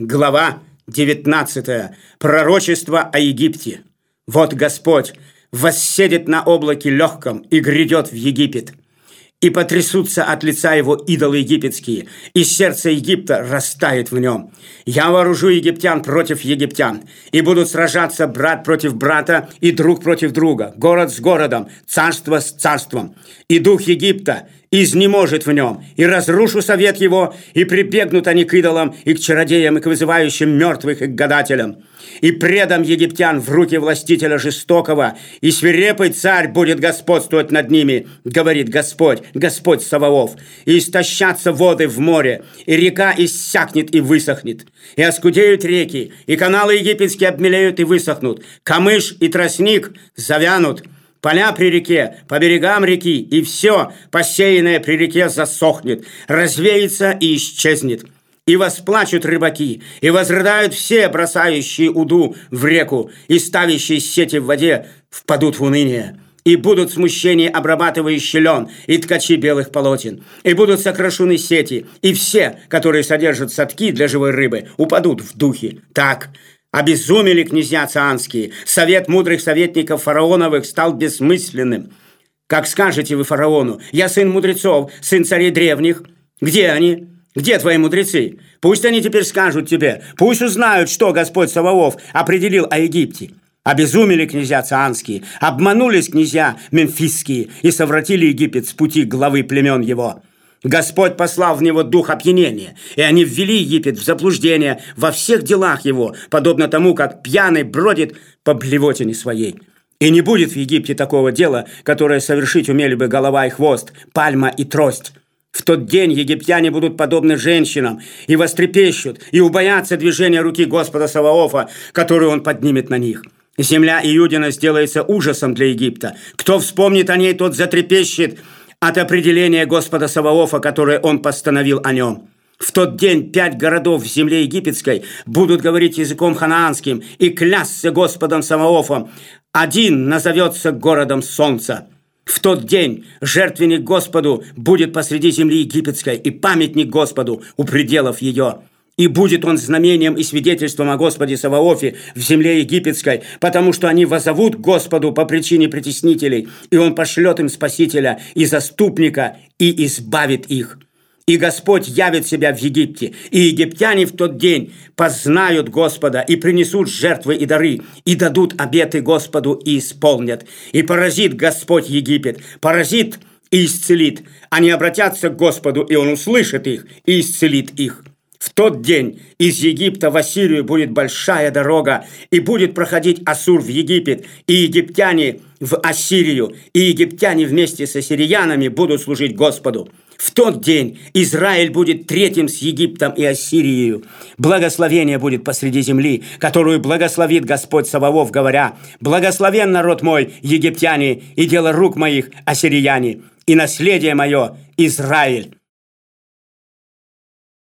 Глава 19. Пророчество о Египте. Вот Господь восседит на облаке легком и грядет в Египет. И потрясутся от лица его идолы египетские, и сердце Египта растает в нем. Я вооружу египтян против египтян, и будут сражаться брат против брата и друг против друга, город с городом, царство с царством. И дух Египта изнеможет в нем, и разрушу совет его, и прибегнут они к идолам, и к чародеям, и к вызывающим мертвых, и к гадателям. И предам египтян в руки властителя жестокого, и свирепый царь будет господствовать над ними, говорит Господь, Господь Саваоф. И истощатся воды в море, и река иссякнет и высохнет. И оскудеют реки, и каналы египетские обмелеют и высохнут. Камыш и тростник завянут. Поля при реке, по берегам реки, и все, посеянное при реке, засохнет, развеется и исчезнет. И восплачут рыбаки, и возрыдают все, бросающие уду в реку, и ставящие сети в воде, впадут в уныние. И будут в смущении обрабатывающие лен, и ткачи белых полотен, и будут сокрушены сети, и все, которые содержат садки для живой рыбы, упадут в духе. Так обезумели князья цианские, совет мудрых советников фараоновых стал бессмысленным. Как скажете вы фараону: я сын мудрецов, сын царей древних? Где они? Где твои мудрецы? Пусть они теперь скажут тебе, пусть узнают, что Господь Саваоф определил о Египте. Обезумели князья цианские, обманулись князья мемфисские и совратили Египет с пути главы племен его. Господь послал в него дух опьянения, и они ввели Египет в заблуждение во всех делах его, подобно тому, как пьяный бродит по блевотине своей. И не будет в Египте такого дела, которое совершить умели бы голова и хвост, пальма и трость. В тот день египтяне будут подобны женщинам, и вострепещут, и убоятся движения руки Господа Саваофа, которую он поднимет на них. Земля Иудина сделается ужасом для Египта. Кто вспомнит о ней, тот затрепещет от определения Господа Саваофа, которое он постановил о нем. В тот день 5 городов в земле египетской будут говорить языком ханаанским и клясться Господом Саваофом. Один назовется городом солнца. В тот день жертвенник Господу будет посреди земли египетской, и памятник Господу у пределов ее. И будет он знамением и свидетельством о Господе Саваофе в земле египетской, потому что они воззовут Господу по причине притеснителей, и он пошлет им спасителя и заступника, и избавит их. И Господь явит себя в Египте, и египтяне в тот день познают Господа, и принесут жертвы и дары, и дадут обеты Господу, и исполнят. И поразит Господь Египет, поразит и исцелит. Они обратятся к Господу, и Он услышит их, и исцелит их. В тот день из Египта в Ассирию будет большая дорога, и будет проходить Ассур в Египет, и египтяне в Ассирию, и египтяне вместе с ассирянами будут служить Господу. В тот день Израиль будет третьим с Египтом и Ассирией. Благословение будет посреди земли, которую благословит Господь Саваоф, говоря: «Благословен народ мой, египтяне, и дело рук моих, ассирияне, и наследие мое, Израиль».